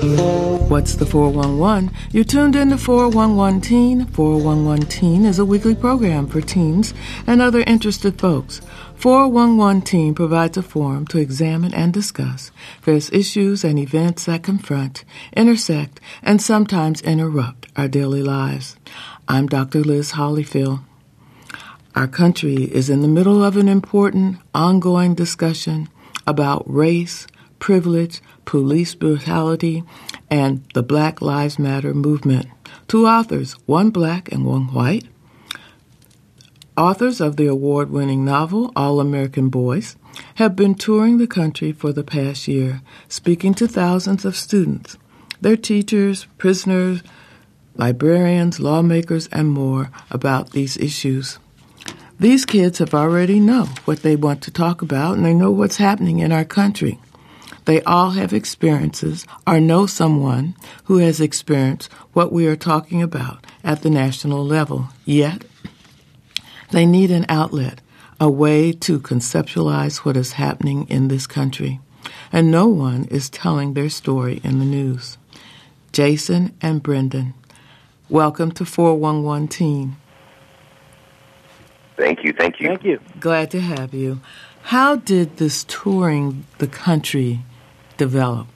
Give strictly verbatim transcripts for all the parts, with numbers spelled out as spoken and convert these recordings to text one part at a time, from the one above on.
What's the four one one? You're tuned in to four one one Teen. four one one Teen is a weekly program for teens and other interested folks. four one one Teen provides a forum to examine and discuss various issues and events that confront, intersect, and sometimes interrupt our daily lives. I'm Doctor Liz Hollyfield. Our country is in the middle of an important, ongoing discussion about race, privilege, police brutality, and the Black Lives Matter movement. Two authors, one black and one white, authors of the award-winning novel All-American Boys, have been touring the country for the past year, speaking to thousands of students, their teachers, prisoners, librarians, lawmakers, and more about these issues. These kids have already know what they want to talk about, and they know what's happening in our country. They all have experiences or know someone who has experienced what we are talking about at the national level. Yet, they need an outlet, a way to conceptualize what is happening in this country. And no one is telling their story in the news. Jason and Brendan, welcome to four one one Teen. Thank you, thank you. Thank you. Glad to have you. How did this touring the country develop?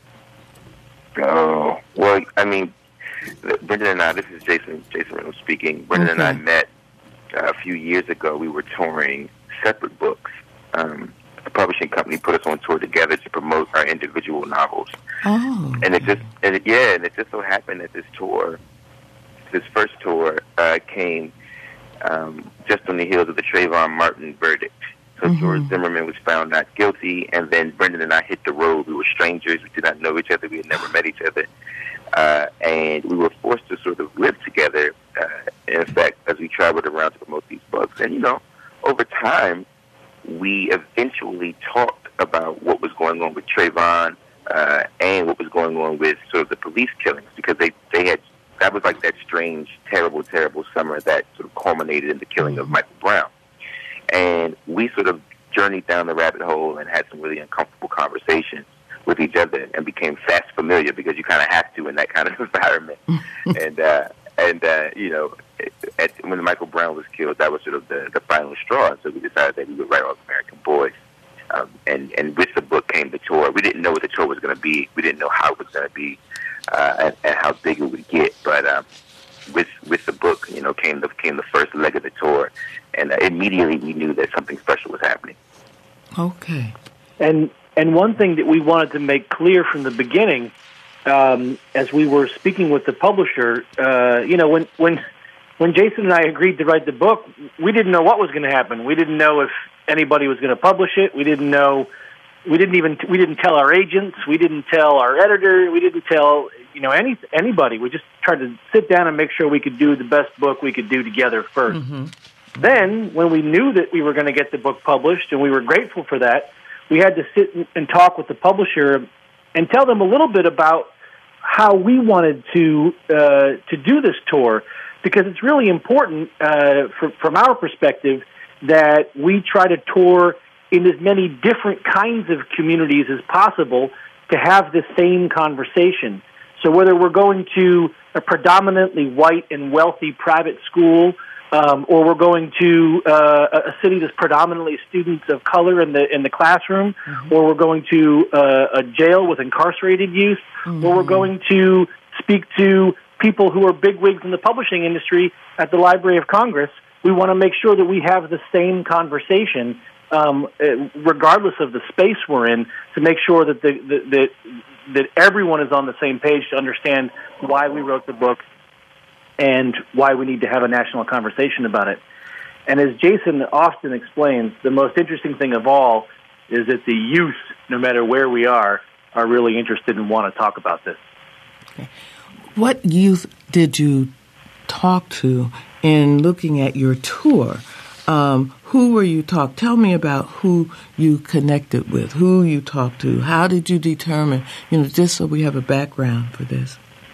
Oh, well, I mean, Brendan and I, this is Jason, Jason Reynolds speaking. Brendan Okay. and I met uh, a few years ago. We were touring separate books. Um, the publishing company put us on tour together to promote our individual novels. Oh. And it just, and it, yeah, and it just so happened that this tour, this first tour, uh, came um, just on the heels of the Trayvon Martin verdict. So Mm-hmm. George Zimmerman was found not guilty, and then Brendan and I hit the road. We were strangers. We did not know each other. We had never met each other. Uh, and we were forced to sort of live together, uh, in fact, as we traveled around to promote these books. And, you know, over time, we eventually talked about what was going on with Trayvon uh, and what was going on with sort of the police killings, because they, they had, that was like that strange, terrible, terrible summer that sort of culminated in the killing of Michael Brown. And we sort of journeyed down the rabbit hole and had some really uncomfortable conversations with each other and became fast familiar, because you kind of have to in that kind of environment. and, uh, and uh, you know, at, when Michael Brown was killed, that was sort of the, the final straw. So we decided that we would write All-American Boys. Um, and, and with the book came the tour. We didn't know what the tour was going to be. We didn't know how it was going to be uh, and, and how big it would get. But um, with with the book, you know, came the came the first leg of the tour. And uh, immediately we knew that something special was happening. Okay. And and one thing that we wanted to make clear from the beginning, um, as we were speaking with the publisher, uh, you know, when when when Jason and I agreed to write the book, we didn't know what was going to happen. We didn't know if anybody was going to publish it. We didn't know. We didn't even we didn't tell our agents. We didn't tell our editor. We didn't tell you know any anybody. We just tried to sit down and make sure we could do the best book we could do together first. Mm-hmm. Then, when we knew that we were going to get the book published, and we were grateful for that, we had to sit and talk with the publisher and tell them a little bit about how we wanted to uh, to do this tour, because it's really important uh, for, from our perspective that we try to tour in as many different kinds of communities as possible to have the same conversation. So whether we're going to a predominantly white and wealthy private school, Um, or we're going to uh, a city that's predominantly students of color in the in the classroom, mm-hmm. or we're going to uh, a jail with incarcerated youth, mm-hmm. or we're going to speak to people who are bigwigs in the publishing industry at the Library of Congress. We want to make sure that we have the same conversation, um, regardless of the space we're in, to make sure that the, the, that that everyone is on the same page to understand why we wrote the book and why we need to have a national conversation about it. And as Jason often explains, the most interesting thing of all is that the youth, no matter where we are, are really interested and want to talk about this. Okay. What youth did you talk to in looking at your tour? Um, who were you talk? Tell me about who you connected with, who you talked to. How did you determine, you know, just so we have a background for this?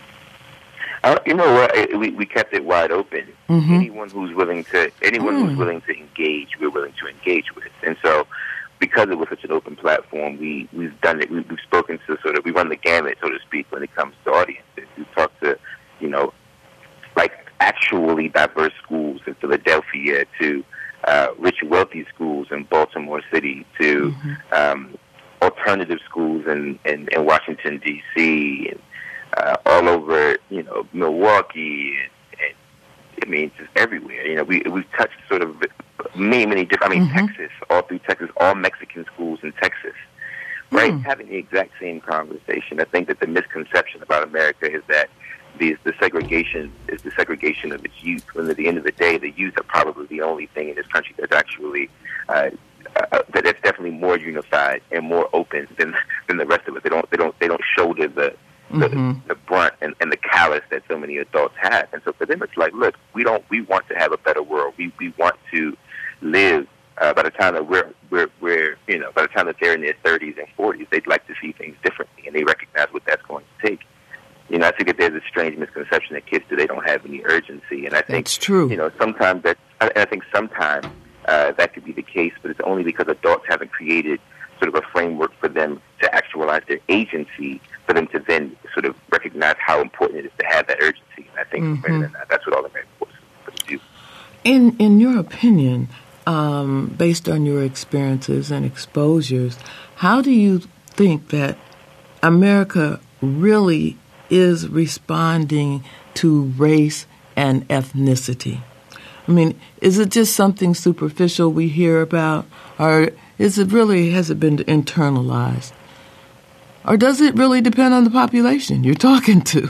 Uh, you know what? We we kept it wide open. Mm-hmm. Anyone who's willing to, anyone mm. who's willing to engage, we're willing to engage with. And so, because it was such an open platform, we, we've done it. We've, we've spoken to sort of, we run the gamut, so to speak, when it comes to audiences. We've talked to, you know, like actually diverse schools in Philadelphia, to uh, rich, wealthy schools in Baltimore City, to mm-hmm. um, alternative schools in, in, in Washington, D C, and uh, all over, you know, Milwaukee, and, and I mean, just everywhere. You know, we, we've touched sort of many, many different, I mean, mm-hmm. Texas, all through Texas, all Mexican schools in Texas, right? Mm. Having the exact same conversation. I think that the misconception about America is that the, the segregation is the segregation of its youth, when at the end of the day, the youth are probably the only thing in this country that's actually, uh, uh, that that's definitely more unified and more open than than the rest of it. They don't, they don't, they don't shoulder the, the, mm-hmm. the brunt and, and the callous that so many adults have. And so for them, it's like, look, we don't, we want to have a better world. We, we want to live, uh, by the time that we're, we're, we're, you know, by the time that they're in their thirties and forties, they'd like to see things differently, and they recognize what that's going to take. You know, I think that there's a strange misconception that kids today don't have any urgency, and I think, that's true. You know, sometimes that, I, I think sometimes uh, that could be the case, but it's only because adults haven't created sort of a framework for them to actualize their agency, for them to then sort of recognize how important it is to have that urgency. And I think mm-hmm. that, that's what all American forces do. In in your opinion, um, based on your experiences and exposures, how do you think that America really is responding to race and ethnicity? I mean, is it just something superficial we hear about, or is it really, has it been internalized? Or does it really depend on the population you're talking to?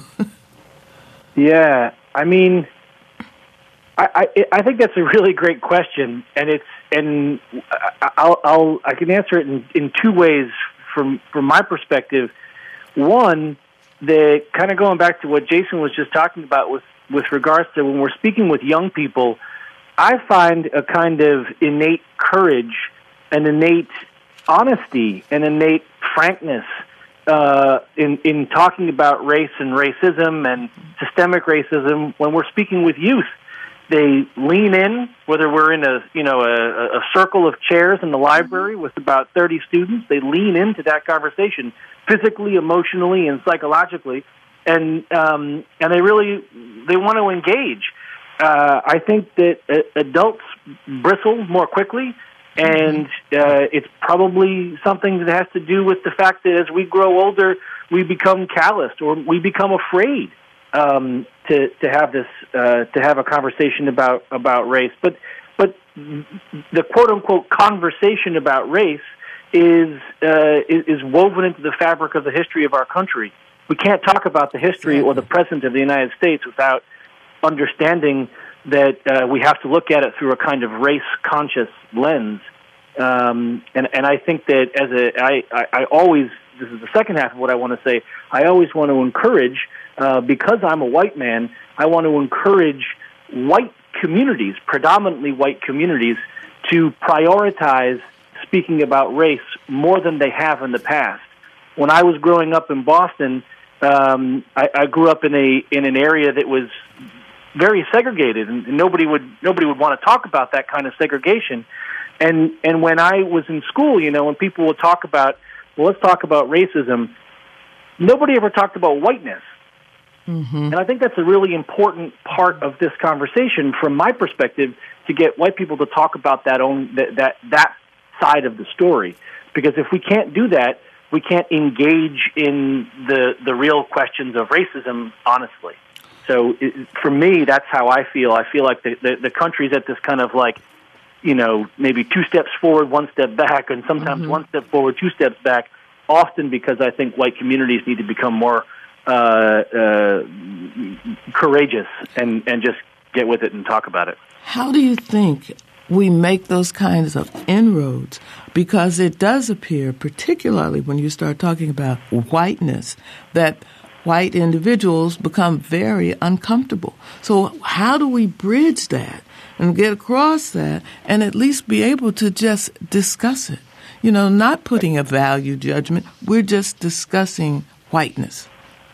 Yeah, I mean, I, I I think that's a really great question, and it's and I'll, I'll I can answer it in, in two ways from from my perspective. One, the kind of going back to what Jason was just talking about with with regards to when we're speaking with young people, I find a kind of innate courage, an innate honesty, an innate frankness uh, in in talking about race and racism and systemic racism when we're speaking with youth. They lean in, whether we're in a you know a, a circle of chairs in the library with about thirty students. They lean into that conversation physically, emotionally, and psychologically, and um, and they really they want to engage. Uh, I think that uh, adults bristle more quickly, and uh, it's probably something that has to do with the fact that as we grow older, we become calloused or we become afraid um, to to have this uh, to have a conversation about about race. But but the quote unquote conversation about race is uh, is, is woven into the fabric of the history of our country. We can't talk about the history or the present of the United States without understanding that uh, we have to look at it through a kind of race-conscious lens. Um, and, and I think that as a, I, I, I always, this is the second half of what I want to say, I always want to encourage, uh, because I'm a white man, I want to encourage white communities, predominantly white communities, to prioritize speaking about race more than they have in the past. When I was growing up in Boston, um, I, I grew up in a in an area that was very segregated, and nobody would nobody would want to talk about that kind of segregation. And and when I was in school, you know, when people would talk about, well, let's talk about racism, nobody ever talked about whiteness. Mm-hmm. And I think that's a really important part of this conversation, from my perspective, to get white people to talk about that own that that, that side of the story. Because if we can't do that, we can't engage in the the real questions of racism honestly. So it, for me, that's how I feel. I feel like the, the, the country's at this kind of like, you know, maybe two steps forward, one step back, and sometimes mm-hmm. one step forward, two steps back, often because I think white communities need to become more uh, uh, courageous and, and just get with it and talk about it. How do you think we make those kinds of inroads? Because it does appear, particularly when you start talking about whiteness, that white individuals become very uncomfortable. So how do we bridge that and get across that and at least be able to just discuss it? You know, not putting a value judgment. We're just discussing whiteness.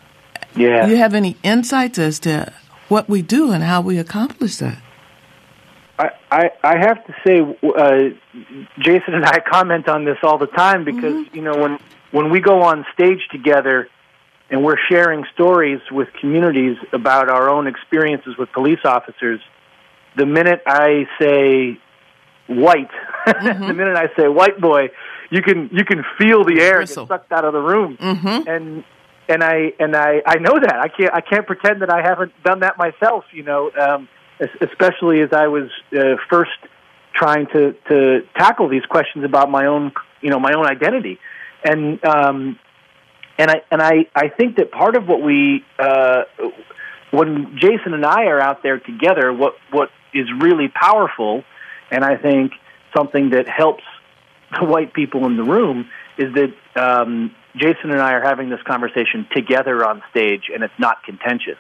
Yeah. Do you have any insights as to what we do and how we accomplish that? I, I, I have to say, uh, Jason and I comment on this all the time because, mm-hmm. you know, when, when we go on stage together and we're sharing stories with communities about our own experiences with police officers, the minute I say white, mm-hmm. the minute I say white boy, you can you can feel the air Bristle. get sucked out of the room, mm-hmm. and and I and I, I know that I can't I can't pretend that I haven't done that myself. You know, um, especially as I was uh, first trying to, to tackle these questions about my own you know my own identity, and um, and I and I, I think that part of what we uh, when Jason and I are out there together, what what is really powerful, and I think something that helps the white people in the room is that um, Jason and I are having this conversation together on stage, and it's not contentious.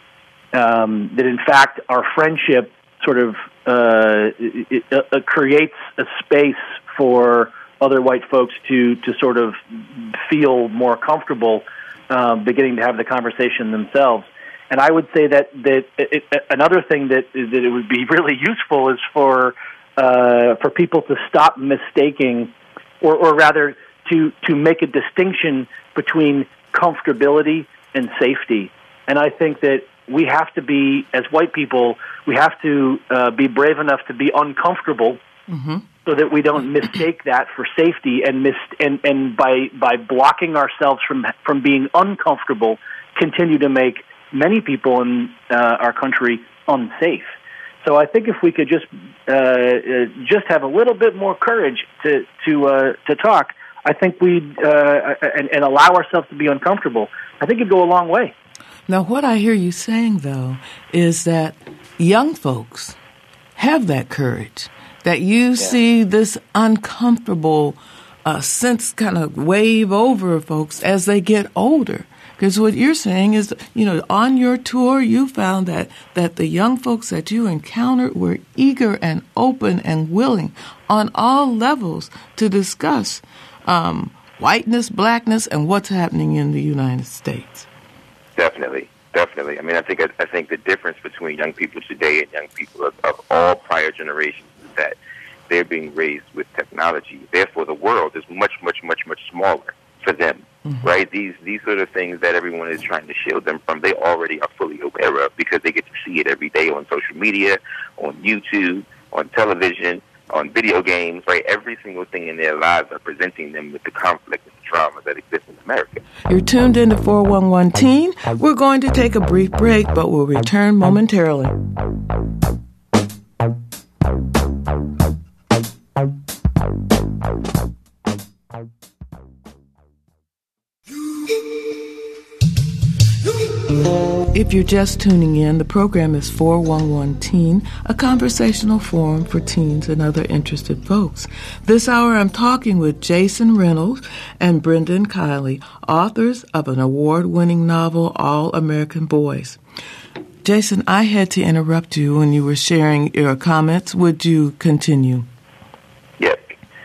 Um, that in fact our friendship sort of uh, it, it, uh, creates a space for other white folks to to sort of feel more comfortable uh, beginning to have the conversation themselves. And I would say that that it, it, another thing that that it would be really useful is for uh, for people to stop mistaking, or, or rather to to make a distinction between comfortability and safety. And I think that we have to be, as white people, we have to uh, be brave enough to be uncomfortable, mm-hmm. so that we don't mistake that for safety, and mis- and and by by blocking ourselves from from being uncomfortable, continue to make many people in uh, our country unsafe. So I think if we could just uh, uh, just have a little bit more courage to to uh, to talk, I think we'd uh, and, and allow ourselves to be uncomfortable, I think it'd go a long way. Now, what I hear you saying, though, is that young folks have that courage, that you yeah. see this uncomfortable uh, sense kind of wave over folks as they get older. Because what you're saying is, you know, on your tour, you found that, that the young folks that you encountered were eager and open and willing on all levels to discuss um, whiteness, blackness, and what's happening in the United States. Definitely, definitely. I mean, I think I, I think the difference between young people today and young people of, of all prior generations is that they're being raised with technology. Therefore, the world is much, much, much, much smaller for them. Mm-hmm. Right? These these sort of things that everyone is trying to shield them from, they already are fully aware of because they get to see it every day on social media, on YouTube, on television, on video games, right? Every single thing in their lives are presenting them with the conflict and the trauma that exists in America. You're tuned into four one one Teen. We're going to take a brief break, but we'll return momentarily. If you're just tuning in, the program is four one one Teen, a conversational forum for teens and other interested folks. This hour I'm talking with Jason Reynolds and Brendan Kiely, authors of an award-winning novel, All American Boys. Jason, I had to interrupt you when you were sharing your comments. Would you continue? Yes.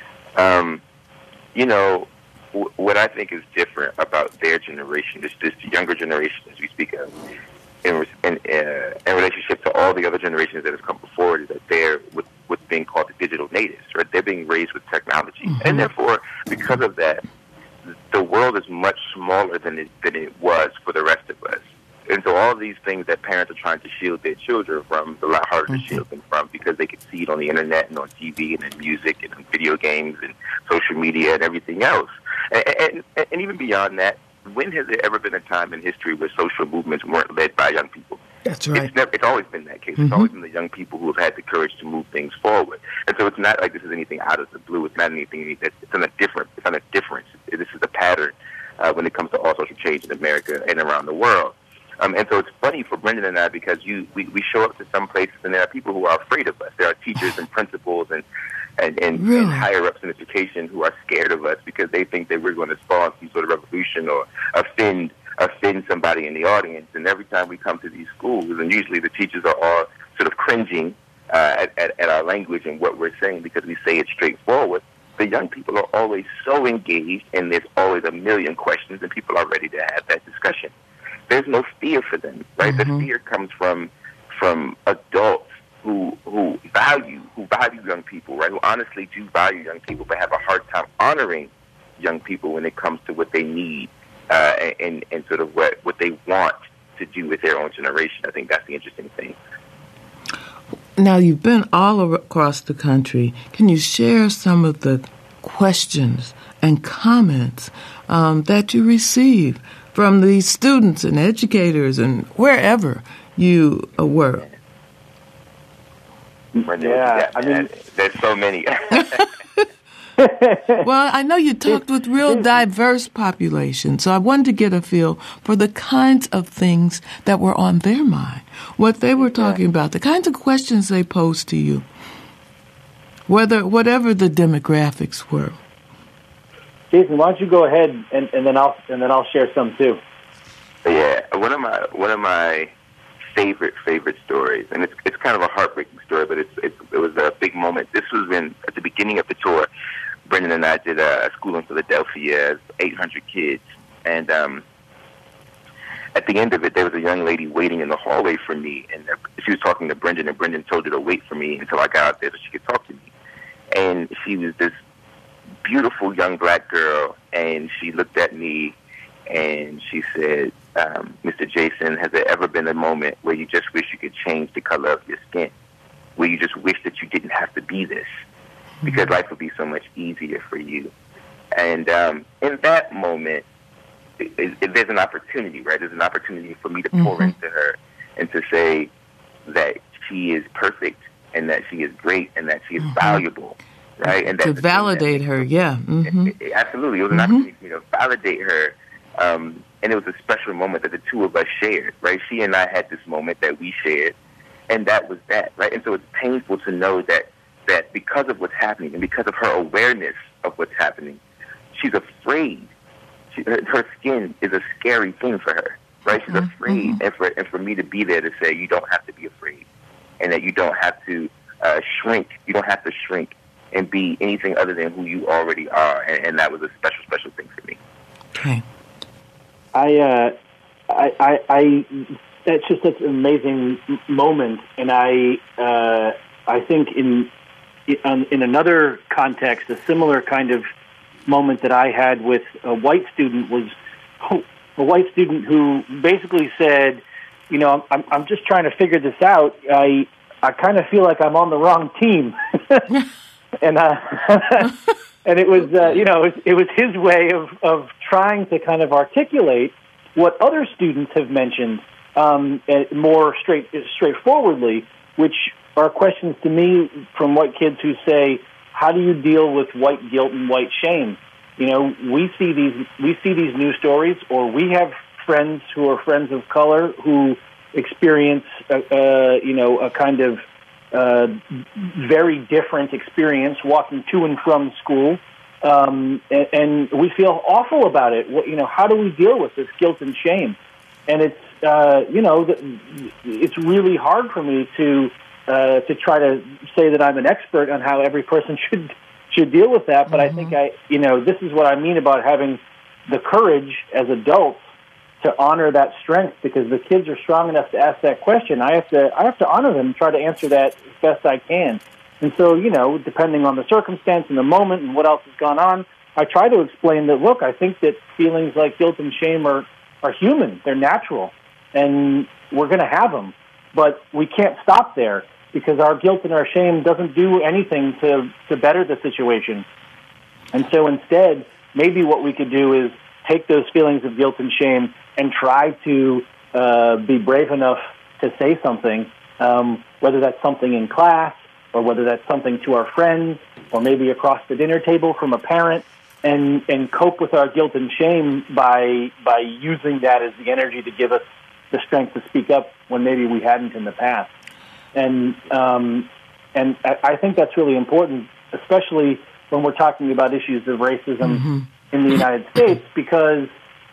Um, you know, what I think is different about their generation, this, this younger generation as we speak of, in, in, uh, in relationship to all the other generations that have come before it, is that they're with, what's being called the digital natives, right? They're being raised with technology. Mm-hmm. And therefore, because of that, the world is much smaller than it, than it was for the rest of us. And so all these things that parents are trying to shield their children from, it's a lot harder mm-hmm. to shield them from because they can see it on the internet and on T V and in music and in video games and social media and everything else. And, and, and even beyond that, when has there ever been a time in history where social movements weren't led by young people? That's right. It's, never, it's always been that case. Mm-hmm. It's always been the young people who have had the courage to move things forward. And so it's not like this is anything out of the blue. It's not anything that it's on a different. It's on a difference. This is a pattern uh, when it comes to all social change in America and around the world. Um, and so it's funny for Brendan and I because you we, we show up to some places and there are people who are afraid of us. There are teachers and principals and and, and, really? and higher-ups in education who are scared of us because they think that we're going to spawn some sort of revolution or offend offend somebody in the audience. And every time we come to these schools, and usually the teachers are all sort of cringing uh, at, at, at our language and what we're saying because we say it straightforward, the young people are always so engaged and there's always a million questions and people are ready to have that discussion. There's no fear for them, right? Mm-hmm. The fear comes from from adults who who value who value young people, right? Who honestly do value young people, but have a hard time honoring young people when it comes to what they need uh, and and sort of what what they want to do with their own generation. I think that's the interesting thing. Now, you've been all across the country. Can you share some of the questions and comments um, that you receive from these students and educators and wherever you uh, were? Yeah, I mean, there's so many. Well, I know you talked with real diverse populations, so I wanted to get a feel for the kinds of things that were on their mind, what they were talking about, the kinds of questions they posed to you, whether whatever the demographics were. Jason, why don't you go ahead and, and then I'll and then I'll share some too. Yeah, one of my one of my favorite favorite stories, and it's it's kind of a heartbreaking story, but it's, it's it was a big moment. This was when at the beginning of the tour, Brendan and I did a, a school in Philadelphia, eight hundred kids, and um, at the end of it, there was a young lady waiting in the hallway for me, and she was talking to Brendan, and Brendan told her to wait for me until I got out there so she could talk to me. And she was this beautiful young black girl, and she looked at me, and she said, um, Mister Jason, has there ever been a moment where you just wish you could change the color of your skin, where you just wish that you didn't have to be this, because life would be so much easier for you? And um, in that moment, it, it, there's an opportunity, right? There's an opportunity for me to pour mm-hmm. into her and to say that she is perfect and that she is great and that she is mm-hmm. valuable, right? And to validate her, yeah. Mm-hmm. It, it, absolutely. It was an mm-hmm. opportunity for me to validate her. Um, and it was a special moment that the two of us shared, right? She and I had this moment that we shared, and that was that, right? And so it's painful to know that that because of what's happening and because of her awareness of what's happening, she's afraid. She, her, her skin is a scary thing for her, right? She's mm-hmm. afraid. And for, and for me to be there to say, you don't have to be afraid, and that you don't have to uh, shrink. You don't have to shrink and be anything other than who you already are. And, and that was a special, special thing for me. Okay. I, uh, I, I, I, that's just such an amazing moment. And I, uh, I think in, in, in another context, a similar kind of moment that I had with a white student was a white student who basically said, you know, I'm, I'm just trying to figure this out. I, I kind of feel like I'm on the wrong team. and, uh, and it was, uh, you know, it was, it was his way of, of trying to kind of articulate what other students have mentioned um, more straight, straightforwardly, which are questions to me from white kids who say, how do you deal with white guilt and white shame? You know, we see these we see these news stories, or we have friends who are friends of color who experience, uh, uh, you know, a kind of uh, very different experience walking to and from school, um, and, and we feel awful about it. What, you know, how do we deal with this guilt and shame? And it's, uh, you know, it's really hard for me to uh, to try to say that I'm an expert on how every person should should deal with that. But mm-hmm. I think I, you know, this is what I mean about having the courage as adults to honor that strength, because the kids are strong enough to ask that question. I have to, I have to honor them and try to answer that as best I can. And so, you know, depending on the circumstance and the moment and what else has gone on, I try to explain that, look, I think that feelings like guilt and shame are, are human. They're natural, and we're going to have them. But we can't stop there, because our guilt and our shame doesn't do anything to, to better the situation. And so instead, maybe what we could do is take those feelings of guilt and shame and try to uh, be brave enough to say something, um, whether that's something in class or whether that's something to our friends or maybe across the dinner table from a parent, and, and cope with our guilt and shame by by using that as the energy to give us the strength to speak up when maybe we hadn't in the past. And um, and I think that's really important, especially when we're talking about issues of racism mm-hmm. in the United States, because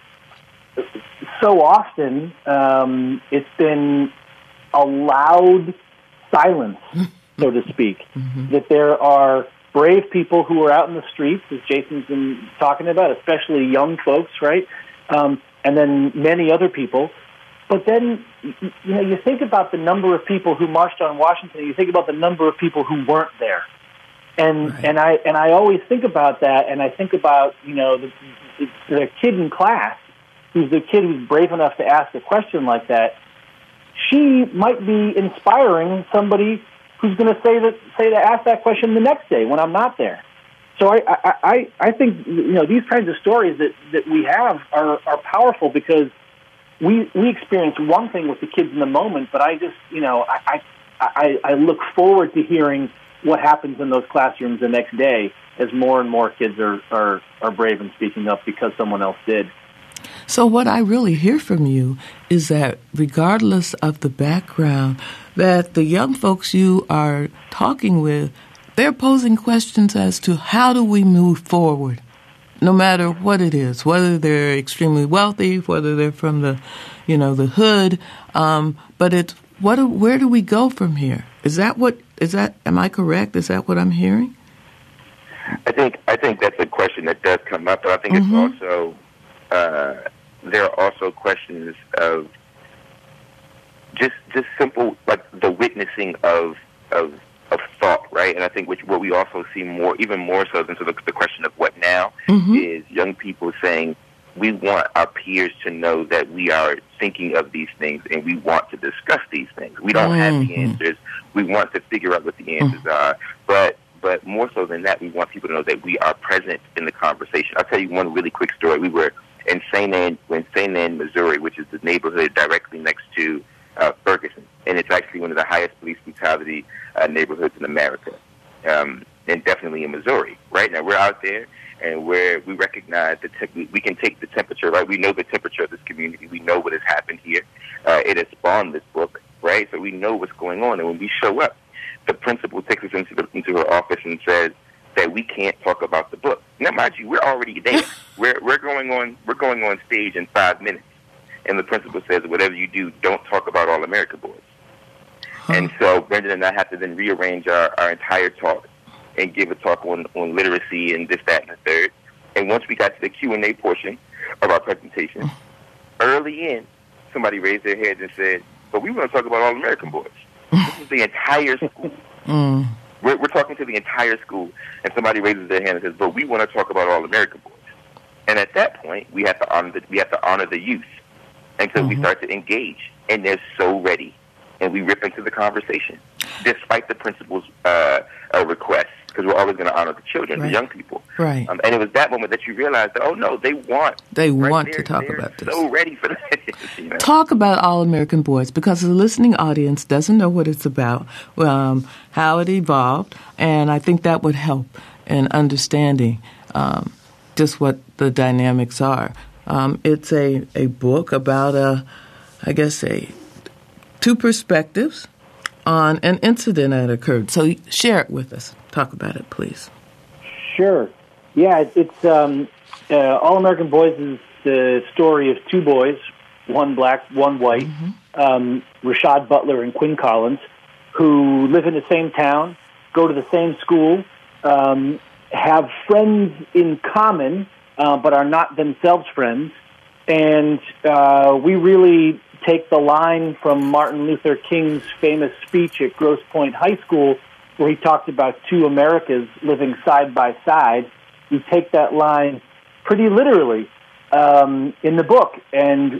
so often um, it's been a loud silence, so to speak, mm-hmm. that there are brave people who are out in the streets, as Jason's been talking about, especially young folks, right? Um, and then many other people. but then, you know, you think about the number of people who marched on Washington, and you think about the number of people who weren't there. And right. and I and I always think about that, and I think about, you know, the, the, the kid in class who's the kid who's brave enough to ask a question like that. She might be inspiring somebody who's going to say that say to ask that question the next day when I'm not there. So I I, I, I think, you know, these kinds of stories that, that we have are, are powerful because we we experience one thing with the kids in the moment, but I just, you know, I I, I look forward to hearing what happens in those classrooms the next day as more and more kids are, are, are brave and speaking up because someone else did. So what I really hear from you is that regardless of the background, that the young folks you are talking with, they're posing questions as to how do we move forward, no matter what it is, whether they're extremely wealthy, whether they're from the, you know, the hood, um, but it's what, where do we go from here? Is that what, is that, am I correct? Is that what I'm hearing? I think, I think that's a question that does come up, but I think mm-hmm. it's also, uh, there are also questions of just, just simple, like the witnessing of, of, of thought, right? And I think which, what we also see more, even more so than so the, the question of what now, mm-hmm. is young people saying, we want our peers to know that we are thinking of these things and we want to discuss these things. We don't mm-hmm. have the answers. We want to figure out what the answers mm-hmm. are. But but more so than that, we want people to know that we are present in the conversation. I'll tell you one really quick story. We were in Saint Ann, in Saint Ann, Missouri, which is the neighborhood directly next to uh, Ferguson. And it's actually one of the highest police brutality uh, neighborhoods in America, um, and definitely in Missouri. Right now, we're out there. And where we recognize that te- we can take the temperature, right? We know the temperature of this community. We know what has happened here. Uh, it has spawned this book, right? So we know what's going on. And when we show up, the principal takes us into the, into her office and says that we can't talk about the book. Now, mind you, we're already there. we're we're going on we're going on stage in five minutes, and the principal says, "Whatever you do, don't talk about All American Boys." Huh. And so Brendan and I have to then rearrange our, our entire talk and give a talk on, on literacy and this, that, and the third. And once we got to the Q and A portion of our presentation, early in, somebody raised their head and said, but we want to talk about All American Boys. This is the entire school. Mm. We're, we're talking to the entire school, and somebody raises their hand and says, but we want to talk about All American Boys. And at that point, we have to honor the, we have to honor the youth. And so mm-hmm. we start to engage, and they're so ready. And we rip into the conversation, despite the principal's uh, uh, request, because we're always going to honor the children, right. the young people. Right. Um, and it was that moment that you realized that, oh, no, they want. They right? want they're, to talk they're about this. so ready for that. You know? Talk about All American Boys, because the listening audience doesn't know what it's about, um, how it evolved, and I think that would help in understanding um, just what the dynamics are. Um, it's a, a book about, a, I guess, a two perspectives on an incident that occurred. So share it with us. Talk about it, please. Sure. Yeah, it's um, uh, All American Boys is the story of two boys, one black, one white, mm-hmm. um, Rashad Butler and Quinn Collins, who live in the same town, go to the same school, um, have friends in common, uh, but are not themselves friends. And uh, we really take the line from Martin Luther King's famous speech at Grosse Pointe High School, where he talked about two Americas living side by side. We take that line pretty literally um, in the book. And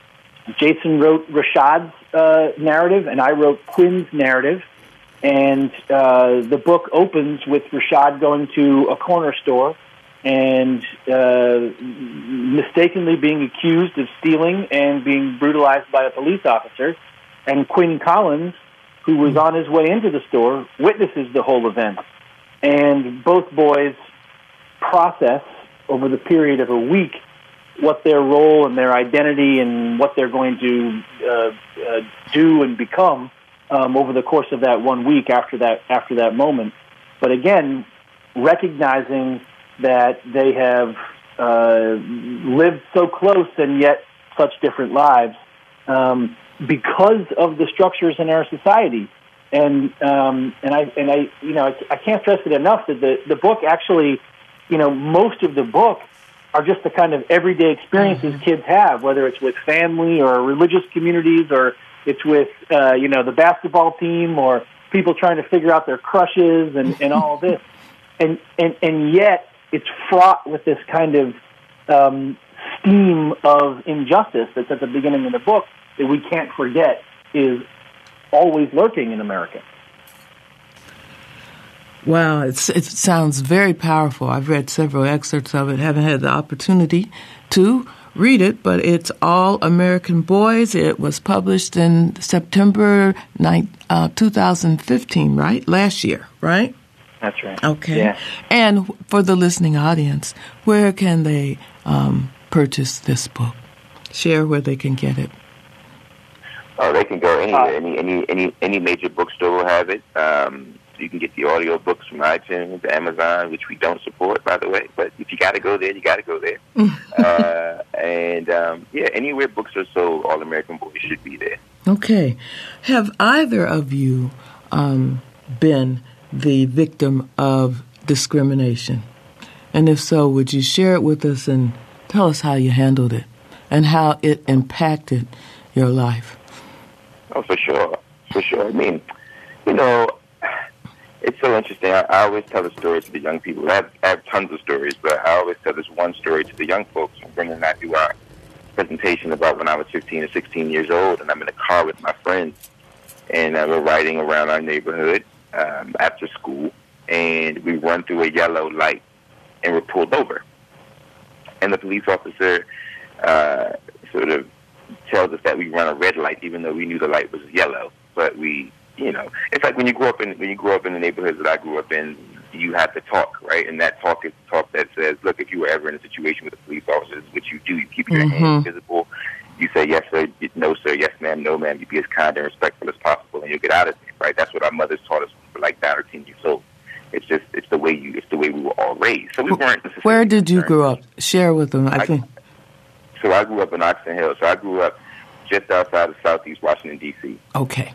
Jason wrote Rashad's uh, narrative, and I wrote Quinn's narrative. And uh, the book opens with Rashad going to a corner store and uh, mistakenly being accused of stealing and being brutalized by a police officer. And Quinn Collins, who was on his way into the store, witnesses the whole event. And both boys process over the period of a week what their role and their identity and what they're going to uh, uh, do and become um, over the course of that one week after that after that moment. But again, recognizing that they have uh, lived so close and yet such different lives um, because of the structures in our society. And um, and I and I you know I, I can't stress it enough that the the book actually, you know, most of the book are just the kind of everyday experiences mm-hmm. kids have, whether it's with family or religious communities, or it's with, uh, you know, the basketball team, or people trying to figure out their crushes and, and all of this. And, and, and yet it's fraught with this kind of um, steam of injustice that's at the beginning of the book that we can't forget is always lurking in America. Wow, it's, it sounds very powerful. I've read several excerpts of it, haven't had the opportunity to read it, but it's All American Boys. It was published in September ninth, uh, twenty fifteen, right? Last year, right? That's right. Okay. Yeah. And for the listening audience, where can they um, purchase this book? Share where they can get it. Oh, they can go anywhere. Uh, any any any any major bookstore will have it. Um, you can get the audio books from iTunes, Amazon, which we don't support, by the way. But if you got to go there, you got to go there. uh, and um, yeah, anywhere books are sold, All American Boys should be there. Okay. Have either of you um, been the victim of discrimination? And if so, would you share it with us and tell us how you handled it and how it impacted your life? Oh, for sure. For sure. I mean, you know, it's so interesting. I, I always tell a story to the young people. I have, I have tons of stories, but I always tell this one story to the young folks. When Brendan and I do our presentation about when I was fifteen or sixteen years old, and I'm in a car with my friends, and uh, we're riding around our neighborhood um, after school, and we run through a yellow light, and we're pulled over. And the police officer uh, sort of tells us that we run a red light, even though we knew the light was yellow. But we, you know, it's like when you grow up in when you grow up in the neighborhoods that I grew up in, you have to talk, right? And that talk is talk that says, look, if you were ever in a situation with a police officer, this is what you do. You keep your mm-hmm. hands visible. You say, yes, sir, no, sir, yes, ma'am, no, ma'am. You be as kind and respectful as possible, and you'll get out of there, right? That's what our mothers taught us when we were like nine or ten years old. It's just, it's the way you, it's the way we were all raised. So we weren't necessarily Where did you grow up? Share with them, I, I think. So I grew up in Oxon Hill. So I grew up just outside of Southeast Washington, D C Okay.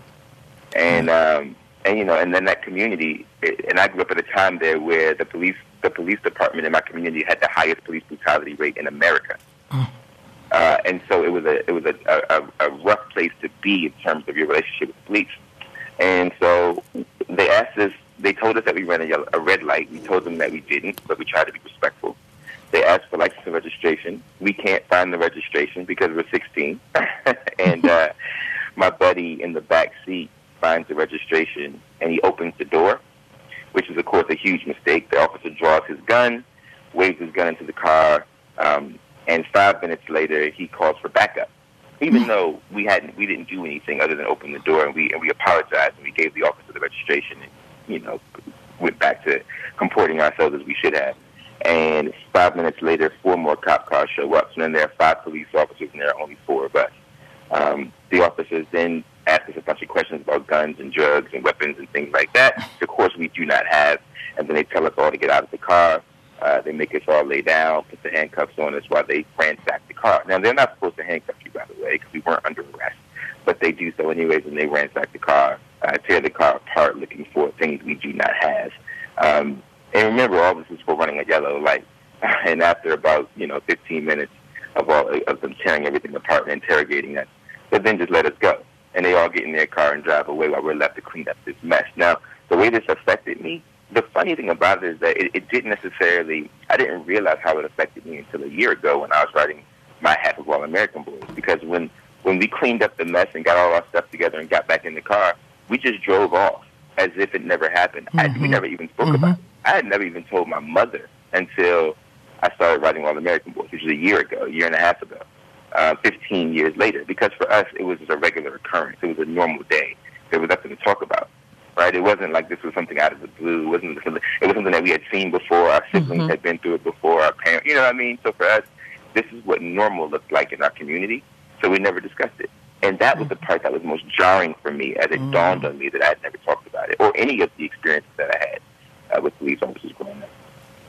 And, um, and you know, and then that community, and I grew up at a time there where the police, the police department in my community had the highest police brutality rate in America. Oh. Uh, and so it was a, it was a, a, a rough place to be in terms of your relationship with the police. And so they asked us, they told us that we ran a, yellow, a red light. We told them that we didn't, but we tried to be respectful. They asked for license and registration. We can't find the registration because we're sixteen. and uh, my buddy in the back seat finds the registration, and he opens the door, which is, of course, a huge mistake. The officer draws his gun, waves his gun into the car, um, and five minutes later, he calls for backup. Even though we hadn't, we didn't do anything other than open the door, and we and we apologized, and we gave the officer the registration, and you know, went back to comporting ourselves as we should have. And five minutes later, four more cop cars show up. So then there are five police officers, and there are only four of us. Um, the officers then ask us a bunch of questions about guns and drugs and weapons and things like that. Of course, we do not have. And then they tell us all to get out of the car. Uh, they make us all lay down, put the handcuffs on us while they ransack the car. Now, they're not supposed to handcuff you, by the way, because we weren't under arrest. But they do so anyways, and they ransack the car, uh, tear the car apart looking for things we do not have. Um, and remember, all this is for running a yellow light. And after about, you know, fifteen minutes of all of them tearing everything apart and interrogating us, they then just let us go. And they all get in their car and drive away while we're left to clean up this mess. Now, the way this affected me, the funny thing about it is that it, it didn't necessarily, I didn't realize how it affected me until a year ago when I was writing my half of All American Boys. Because when, when we cleaned up the mess and got all our stuff together and got back in the car, we just drove off as if it never happened. Mm-hmm. I, we never even spoke mm-hmm. about it. I had never even told my mother until I started writing All American Boys, which was a year ago, a year and a half ago, uh, fifteen years later. Because for us, it was just a regular occurrence. It was a normal day. There was nothing to talk about. Right? It wasn't like this was something out of the blue. It wasn't. It was something that we had seen before. Our siblings mm-hmm. had been through it before. Our parents, you know what I mean. So for us, this is what normal looked like in our community. So we never discussed it, and that was the part that was most jarring for me, as it mm-hmm. dawned on me that I had never talked about it or any of the experiences that I had uh, with police officers growing up.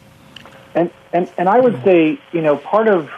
And and and I would say, you know, part of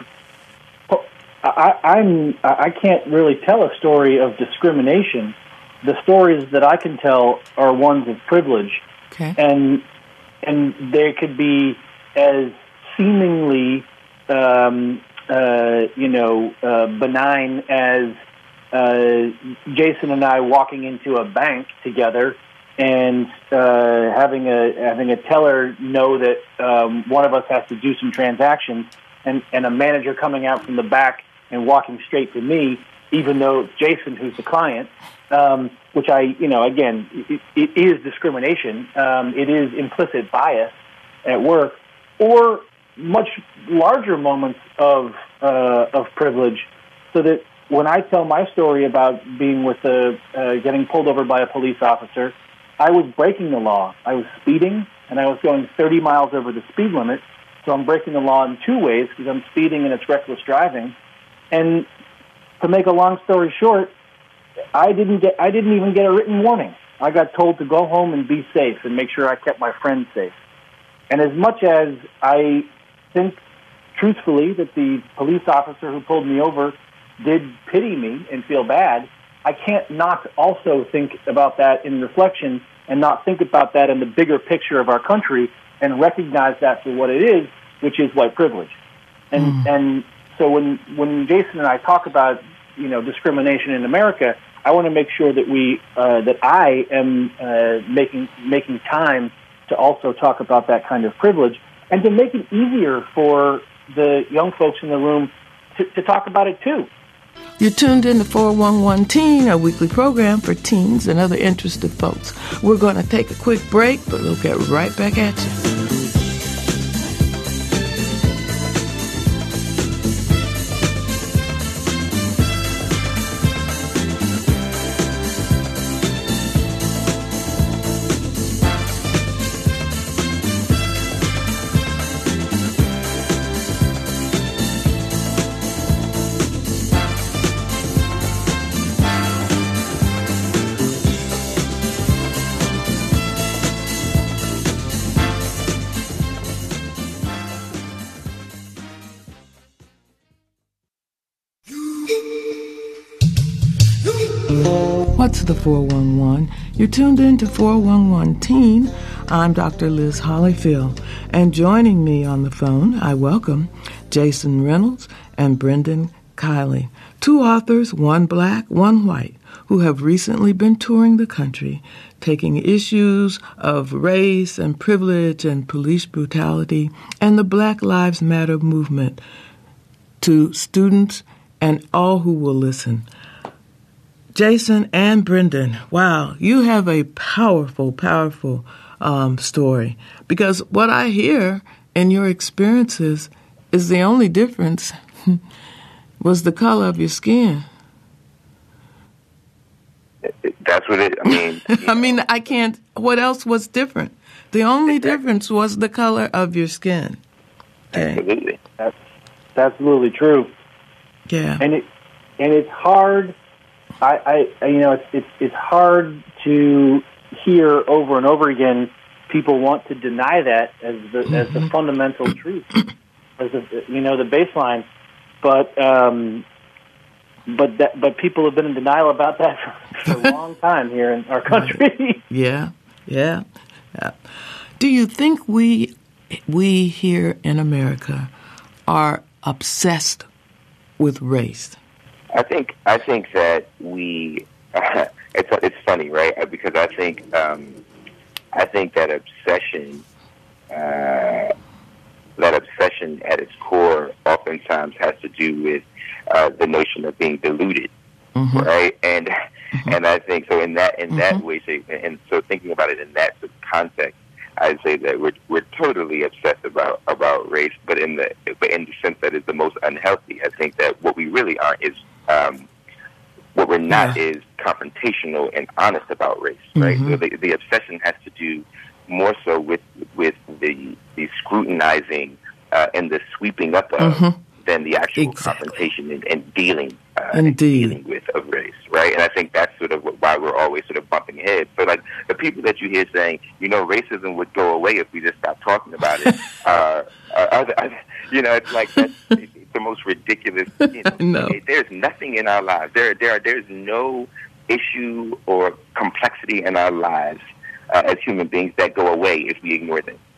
I, I'm I can't really tell a story of discrimination. The stories that I can tell are ones of privilege, okay. and and they could be as seemingly um, uh, you know, uh, benign as uh, Jason and I walking into a bank together and uh, having a having a teller know that um, one of us has to do some transactions, and, and a manager coming out from the back and walking straight to me, even though it's Jason who's the client, um, which I, you know, again, it, it is discrimination. Um, it is implicit bias at work, or much larger moments of uh, of privilege, so that when I tell my story about being with a, uh, getting pulled over by a police officer, I was breaking the law. I was speeding, and I was going thirty miles over the speed limit. So I'm breaking the law in two ways, because I'm speeding and it's reckless driving. And to make a long story short, I didn't get. I didn't even get a written warning. I got told to go home and be safe and make sure I kept my friends safe. And as much as I think, truthfully, that the police officer who pulled me over did pity me and feel bad, I can't not also think about that in reflection and not think about that in the bigger picture of our country and recognize that for what it is, which is white privilege. And mm. and so when when Jason and I talk about, you know, discrimination in America, I want to make sure that we uh, that I am uh, making making time to also talk about that kind of privilege, and to make it easier for the young folks in the room to, to talk about it too. You're tuned in to four one one Teen, a weekly program for teens and other interested folks. We're going to take a quick break, but we'll get right back at you. What's the four one one? You're tuned in to four one one Teen. I'm Doctor Liz Hollyfield, and joining me on the phone, I welcome Jason Reynolds and Brendan Kiely, two authors, one black, one white, who have recently been touring the country, taking issues of race and privilege and police brutality and the Black Lives Matter movement to students and all who will listen. Jason and Brendan, wow, you have a powerful, powerful um, story. Because what I hear in your experiences is the only difference was the color of your skin. That's what it, I mean. I mean, I can't, what else was different? The only exactly. difference was the color of your skin. Okay. Absolutely. That's, that's absolutely true. Yeah. And it and it's hard. I, I, you know, it's, it's it's hard to hear over and over again. People want to deny that as the mm-hmm. as the fundamental truth, as the, you know, the baseline. But um, but that but people have been in denial about that for, for a long time here in our country. yeah, yeah, yeah. Do you think we we here in America are obsessed with race? I think I think that we uh, it's it's funny, right? Because I think um, I think that obsession uh, that obsession at its core oftentimes has to do with uh, the notion of being deluded, mm-hmm. right? And mm-hmm. and I think so in that in mm-hmm. that way, so, and so thinking about it in that context, I'd say that we're we're totally obsessed about about race, but in the but in the sense that is the most unhealthy. I think that what we really are is Um, what we're not yeah. is confrontational and honest about race, right? Mm-hmm. So the, the obsession has to do more so with with the the scrutinizing uh, and the sweeping up of mm-hmm. than the actual exactly. confrontation and, and dealing uh, and dealing with of race, right? And I think that's sort of why we're always sort of bumping heads. So, like the people that you hear saying, you know, racism would go away if we just stopped talking about it. uh, uh, uh, you know, it's like that's the most ridiculous. You know, no. There's nothing in our lives. There, there, there's no issue or complexity in our lives uh, as human beings that go away if we ignore them.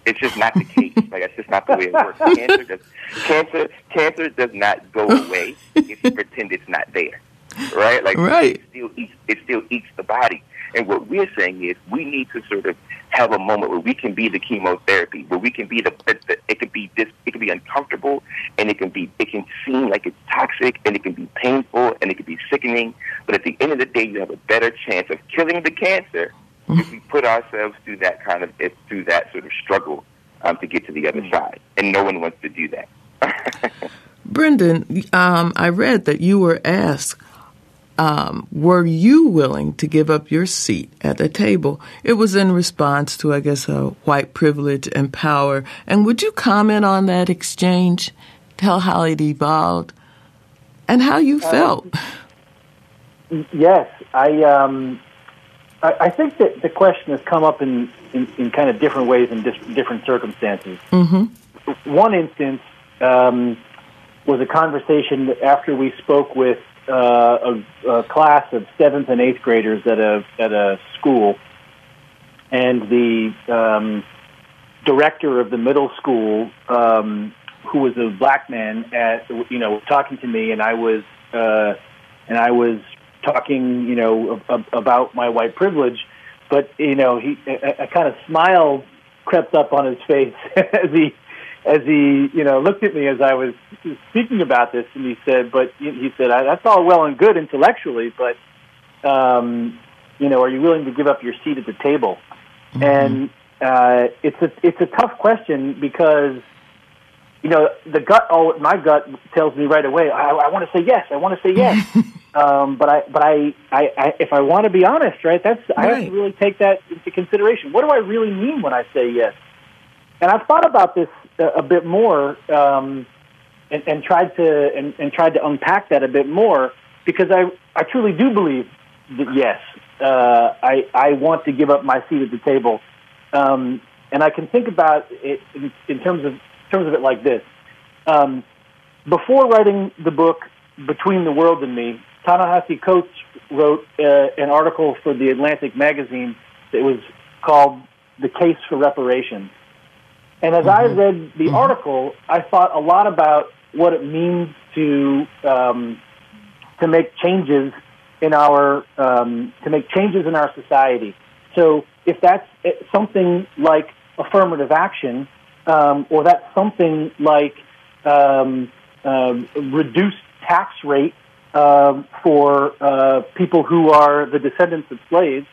It's just not the case. Like, that's just not the way it works. Cancer does, cancer, cancer does not go away if you pretend it's not there, right? Like, right. It still eats, it still eats the body. And what we're saying is we need to sort of have a moment where we can be the chemotherapy, where we can be the, the it can be this, it can be uncomfortable, and it can be, it can seem like it's toxic, and it can be painful, and it can be sickening. But at the end of the day, you have a better chance of killing the cancer mm-hmm. if we put ourselves through that kind of, if, through that sort of struggle um, to get to the other mm-hmm. side. And no one wants to do that. Brendan, um, I read that you were asked, Um, were you willing to give up your seat at the table? It was in response to, I guess, uh, white privilege and power. And would you comment on that exchange, tell how it evolved, and how you felt? Uh, yes, I, um, I I think that the question has come up in, in, in kind of different ways in dis- different circumstances. Mm-hmm. One instance um, was a conversation after we spoke with Uh, a, a class of seventh and eighth graders at a at a school, and the um, director of the middle school, um, who was a black man, at you know talking to me, and I was uh, and I was talking, you know, ab- about my white privilege, but you know, he a, a kind of smile crept up on his face as he. As he, you know, looked at me as I was speaking about this, and he said, "But he said that's all well and good intellectually, but um, you know, are you willing to give up your seat at the table?" Mm-hmm. And uh, it's a it's a tough question because you know the gut, oh, my gut tells me right away, I, I want to say yes, I want to say yes, um, but I but I, I, I if I want to be honest, right, that's right. I have to really take that into consideration. What do I really mean when I say yes? And I've thought about this a bit more, um, and, and tried to and, and tried to unpack that a bit more because I I truly do believe that yes, uh, I I want to give up my seat at the table, um, and I can think about it in, in terms of in terms of it like this. Um, before writing the book Between the World and Me, Ta-Nehisi Coates wrote uh, an article for the Atlantic magazine that was called "The Case for Reparations." And as mm-hmm. I read the mm-hmm. article, I thought a lot about what it means to um, to make changes in our um, to make changes in our society. So if that's something like affirmative action, um, or that's something like um, uh, reduced tax rate uh, for uh, people who are the descendants of slaves,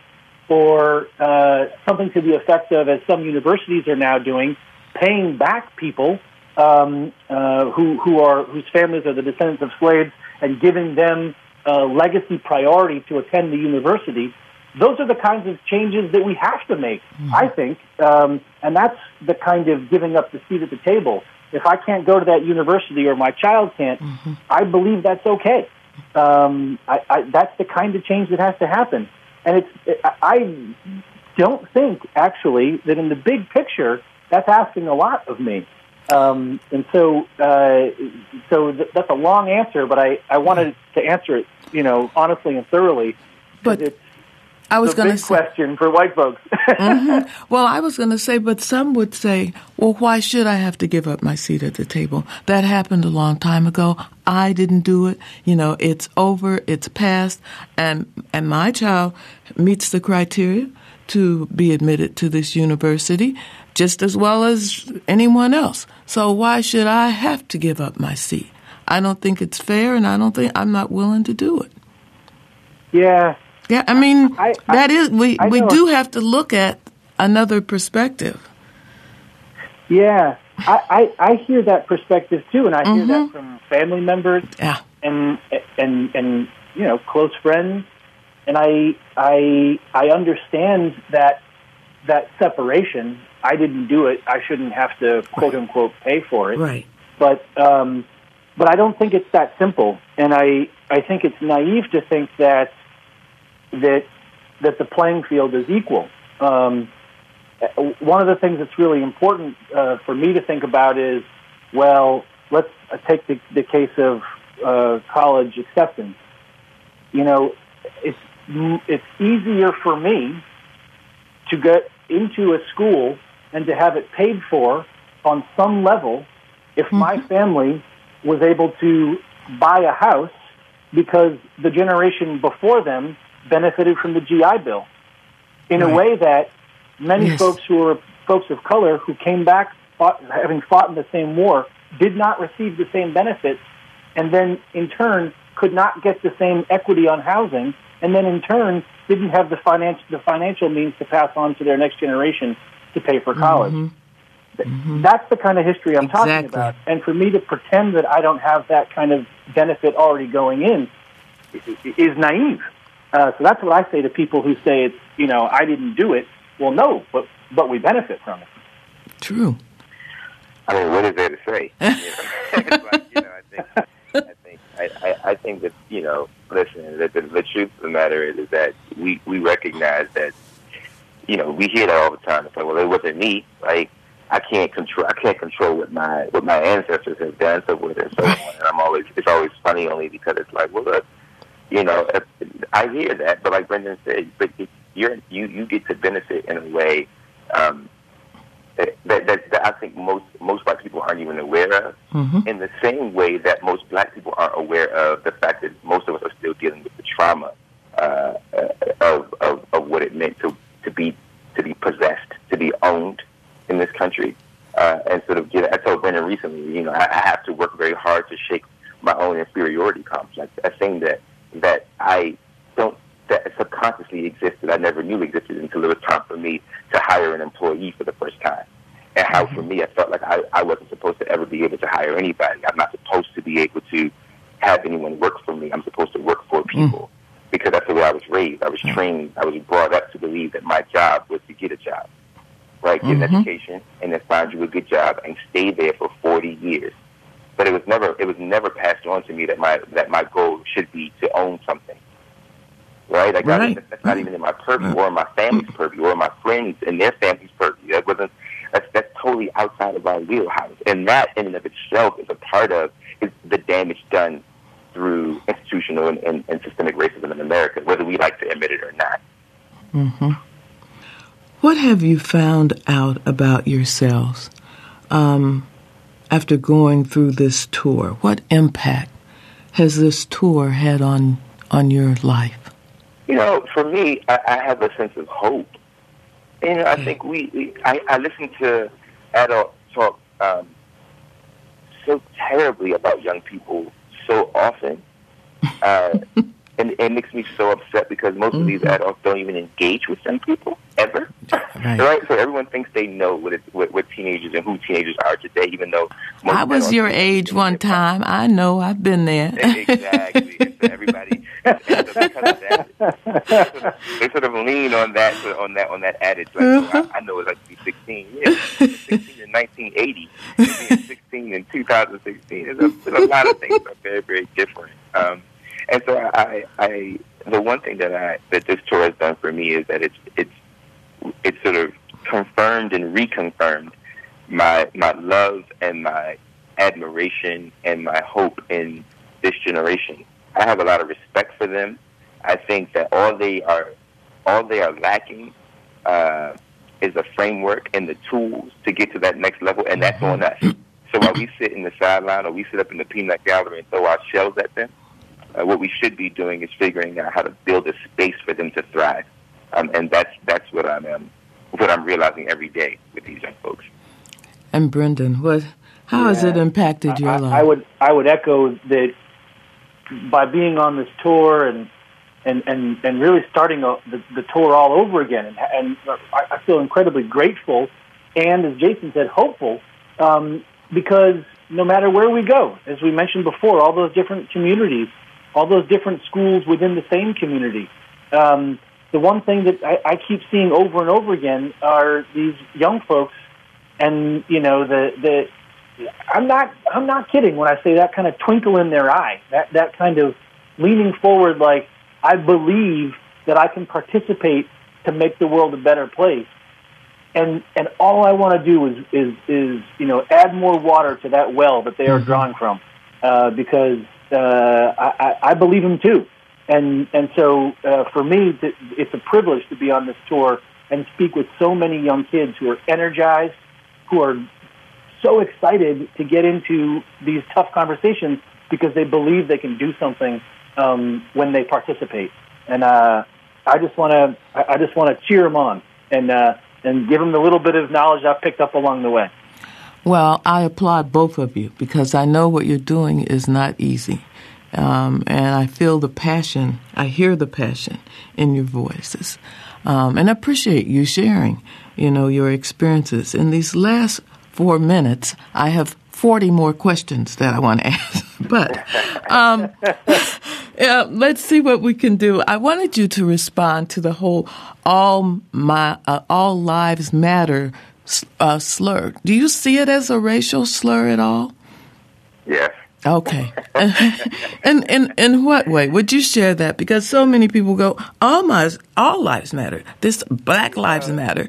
or uh, something to the effect of, as some universities are now doing, paying back people um, uh, who who are whose families are the descendants of slaves and giving them uh, legacy priority to attend the university. Those are the kinds of changes that we have to make, mm-hmm. I think, um, and that's the kind of giving up the seat at the table. If I can't go to that university or my child can't, mm-hmm. I believe that's okay. Um, I, I, that's the kind of change that has to happen, and it's I don't think actually that in the big picture. That's asking a lot of me. Um, and so uh, so th- that's a long answer, but I, I wanted to answer it, you know, honestly and thoroughly. But it's I was going to say, question for white folks. mm-hmm. Well, I was going to say, but some would say, well, why should I have to give up my seat at the table? That happened a long time ago. I didn't do it. You know, it's over. It's past. And, and my child meets the criteria to be admitted to this university just as well as anyone else. So why should I have to give up my seat? I don't think it's fair, and I don't think I'm not willing to do it. Yeah. Yeah, I mean, I, I, that is, we, I we do have to look at another perspective. Yeah, I, I, I hear that perspective too, and I hear mm-hmm. that from family members yeah. and, and, and, you know, close friends. And I, I, I understand that that separation. I didn't do it. I shouldn't have to quote unquote pay for it. Right. But um, but I don't think it's that simple. And I, I think it's naive to think that that that the playing field is equal. Um, one of the things that's really important uh, for me to think about is, well, let's take the, the case of uh, college acceptance. You know, it's it's easier for me to get into a school and to have it paid for on some level if mm-hmm. my family was able to buy a house because the generation before them benefited from the G I Bill in right. a way that many yes. folks who are folks of color who came back fought, having fought in the same war did not receive the same benefits, and then in turn could not get the same equity on housing, and then in turn didn't have the financial the financial means to pass on to their next generation to pay for college. Mm-hmm. Mm-hmm. That's the kind of history I'm exactly. talking about. And for me to pretend that I don't have that kind of benefit already going in is naive. Uh, so that's what I say to people who say it's, you know, I didn't do it. Well, no, but but we benefit from it. True. I mean, what is there to say? You know, it's like, you know, I think, I think, I, I, I think that, you know, listen, the, the, the truth of the matter is, is that we, we recognize that, you know, we hear that all the time. It's like, well, it wasn't me. Like, I can't control, I can't control what my, what my ancestors have done, so forth and so on. And I'm always, it's always funny only because it's like, well, look, you know, I hear that, but like Brendan said, but you're, you, you get to benefit in a way, um, That, that, that I think most most white people aren't even aware of, mm-hmm. in the same way that most black people aren't aware of the fact that most of us are still dealing with the trauma uh, of, of of what it meant to, to be to be possessed, to be owned in this country, uh, and sort of get. I told Brendan recently, you know, I, I have to work very hard to shake my own inferiority complex, a thing that that I don't that subconsciously existed. I never knew existed until it was time for me to hire an employee for the first time. And how, for me, I felt like I, I wasn't supposed to ever be able to hire anybody. I'm not supposed to be able to have anyone work for me. I'm supposed to work for people mm. because that's the way I was raised. I was trained, I was brought up to believe that my job was to get a job, right? Get mm-hmm. an education and then find you a good job and stay there for forty years. But it was never it was never passed on to me that my that my goal should be to own something. Right? Like right. I, that's not even in my purview or my family's purview or my friends and their family's purview. That wasn't that's that's totally outside of our wheelhouse. And that in and of itself is a part of is the damage done through institutional and, and, and systemic racism in America, whether we like to admit it or not. Mm-hmm. What have you found out about yourselves um, after going through this tour? What impact has this tour had on on your life? You know, for me, I, I have a sense of hope. And I think we, we I, I listen to adults talk um, so terribly about young people so often. Uh, and it makes me so upset because most mm-hmm. of these adults don't even engage with young people, ever. Right. Right? So everyone thinks they know what, it, what, what teenagers and who teenagers are today, even though... Most I was your age one time. I know. I've been there. Exactly. And so everybody... And so because of that, they sort, of, they sort of lean on that on that on that adage. Like, uh-huh. oh, I, I know it's like to be sixteen. Yeah, sixteen in nineteen eighty, and being sixteen in two thousand sixteen. There's a, there's a lot of things that are very very different. Um, and so I, I, the one thing that I that this tour has done for me is that it's it's it's sort of confirmed and reconfirmed my my love and my admiration and my hope in this generation. I have a lot of respect for them. I think that all they are, all they are lacking, uh, is a framework and the tools to get to that next level, and that's on us. So while we sit in the sideline or we sit up in the peanut gallery and throw our shells at them, uh, what we should be doing is figuring out how to build a space for them to thrive, um, and that's that's what I'm um, what I'm realizing every day with these young folks. And Brendan, what? How yeah. has it impacted your I, life? I would I would echo that. By being on this tour and and, and, and really starting a, the, the tour all over again, and, and I feel incredibly grateful and, as Jason said, hopeful, um, because no matter where we go, as we mentioned before, all those different communities, all those different schools within the same community, um, the one thing that I, I keep seeing over and over again are these young folks, and you know the the. I'm not. I'm not kidding when I say that kind of twinkle in their eye. That that kind of leaning forward, like I believe that I can participate to make the world a better place. And and all I want to do is is is you know add more water to that well that they are drawing from, uh, because uh, I, I believe them too. And and so uh, for me, it's a privilege to be on this tour and speak with so many young kids who are energized, who are so excited to get into these tough conversations because they believe they can do something um, when they participate. And uh, I just want to, I just want to cheer them on and uh, and give them the little bit of knowledge I've picked up along the way. Well, I applaud both of you because I know what you're doing is not easy. Um, and I feel the passion, I hear the passion in your voices. Um, and I appreciate you sharing, you know, your experiences. In these last four minutes, I have forty more questions that I want to ask. But um, yeah, let's see what we can do. I wanted you to respond to the whole all my uh, all lives matter uh, slur. Do you see it as a racial slur at all? Yes. Okay. and in in what way? Would you share that? Because so many people go, all my all lives matter. This Black Lives Matter.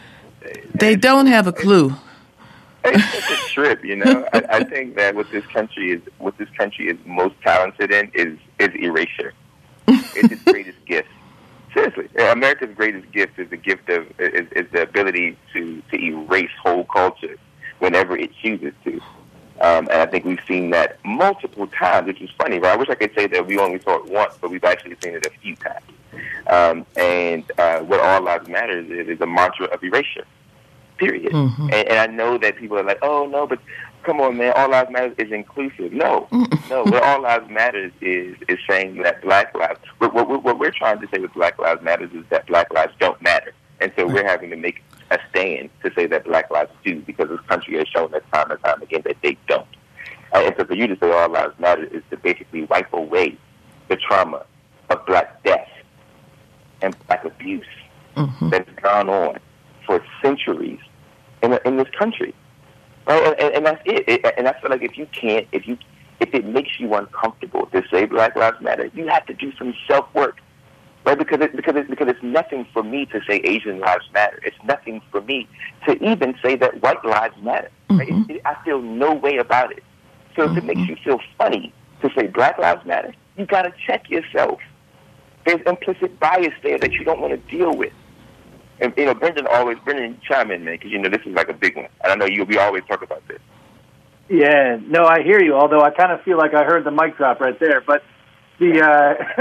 They don't have a clue. It's just a trip, you know. I, I think that what this country is, what this country is most talented in, is is erasure. It's its greatest gift. Seriously, America's greatest gift is the gift of is, is the ability to to erase whole culture whenever it chooses to. Um, and I think we've seen that multiple times, which is funny, right? I wish I could say that we only saw it once, but we've actually seen it a few times. Um, and uh, what all lives matter is, is a mantra of erasure. Period. Mm-hmm. And, and I know that people are like, oh, no, but come on, man, all lives matter is inclusive. No, no, what all lives matters is is saying that Black lives, what, what, what we're trying to say with Black Lives Matters is that Black lives don't matter. And so we're having to make a stand to say that Black lives do, because this country has shown us time and time again that they don't. Uh, and so for you to say all lives matter is to basically wipe away the trauma of Black death and Black abuse mm-hmm. that's gone on for centuries in, in this country, right? And, and, and that's it. it. And I feel like if you can't, if you, if it makes you uncomfortable to say Black Lives Matter, you have to do some self work, right? Because it, because it, because it's nothing for me to say Asian lives matter. It's nothing for me to even say that white lives matter. Right? Mm-hmm. It, it, I feel no way about it. So if mm-hmm. it makes you feel funny to say Black Lives Matter, you got to check yourself. There's implicit bias there that you don't want to deal with. And, you know, Brendan always, Brendan, chime in, man, because, you know, this is like a big one. And I know you, we always talk about this. Yeah, no, I hear you, although I kind of feel like I heard the mic drop right there. But the uh,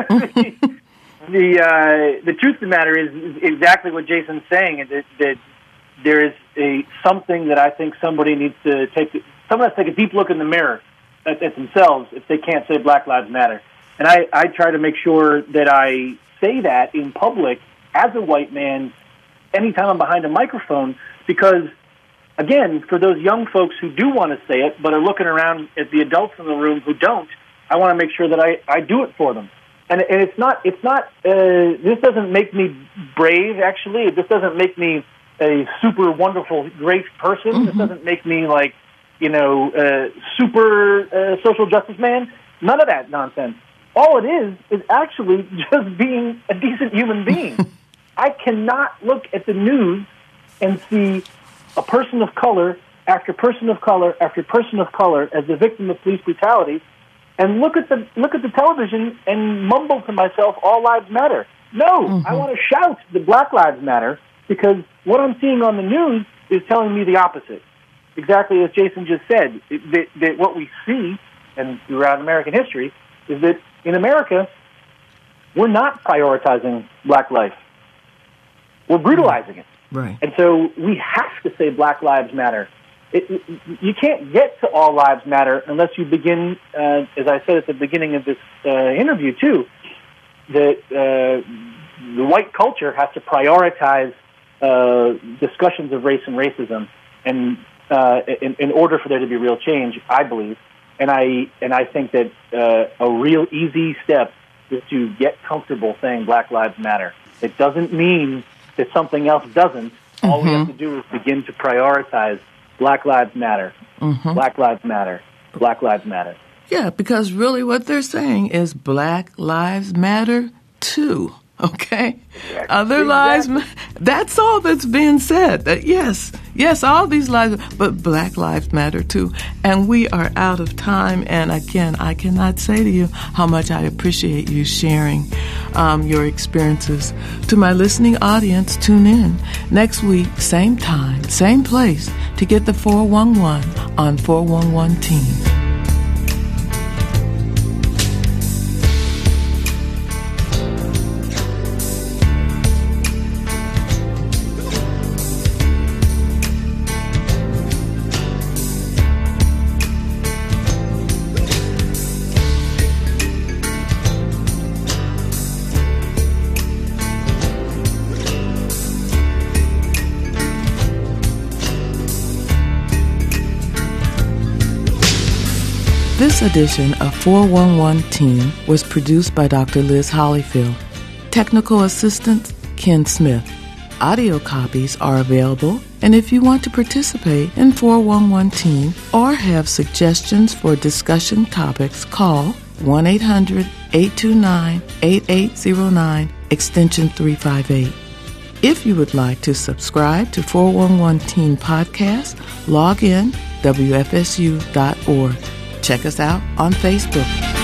the uh, the truth of the matter is, is exactly what Jason's saying, is that, that there is a something that I think somebody needs to take, someone has to take a deep look in the mirror at, at themselves if they can't say Black Lives Matter. And I, I try to make sure that I say that in public as a white man anytime I'm behind a microphone, because, again, for those young folks who do want to say it but are looking around at the adults in the room who don't, I want to make sure that I, I do it for them. And, and it's not, it's not, uh, this doesn't make me brave, actually. This doesn't make me a super wonderful, great person. Mm-hmm. This doesn't make me, like, you know, uh, super uh, social justice man. None of that nonsense. All it is is actually just being a decent human being. I cannot look at the news and see a person of color after person of color after person of color as the victim of police brutality, and look at the look at the television and mumble to myself, "All lives matter." No, mm-hmm. I want to shout that Black Lives Matter, because what I'm seeing on the news is telling me the opposite. Exactly as Jason just said, that, that what we see, and throughout American history, is that in America, we're not prioritizing Black life. We're brutalizing it. Right. And so we have to say Black Lives Matter. It, it, you can't get to all lives matter unless you begin, uh, as I said at the beginning of this uh, interview too, that uh, the white culture has to prioritize uh, discussions of race and racism, and uh, in, in order for there to be real change, I believe. And I and I think that uh, a real easy step is to get comfortable saying Black Lives Matter. It doesn't mean that something else doesn't. Mm-hmm. All we have to do is begin to prioritize Black Lives Matter. Mm-hmm. Black Lives Matter. Black Lives Matter. Yeah, because really what they're saying is Black Lives Matter too. Okay? Exactly. Other Exactly. lives, ma- that's all that's being said. That yes, yes, all these lives, but black lives matter too. And we are out of time. And again, I cannot say to you how much I appreciate you sharing um, your experiences. To my listening audience, tune in next week, same time, same place, to get the four one one on four one one Teen. This edition of four one one Teen was produced by Doctor Liz Hollyfield. Technical assistance, Ken Smith. Audio copies are available, and if you want to participate in four one one Teen or have suggestions for discussion topics, call one eight hundred, eight two nine, eight eight zero nine, extension three five eight. If you would like to subscribe to four one one Teen Podcast, log in W F S U dot org. Check us out on Facebook.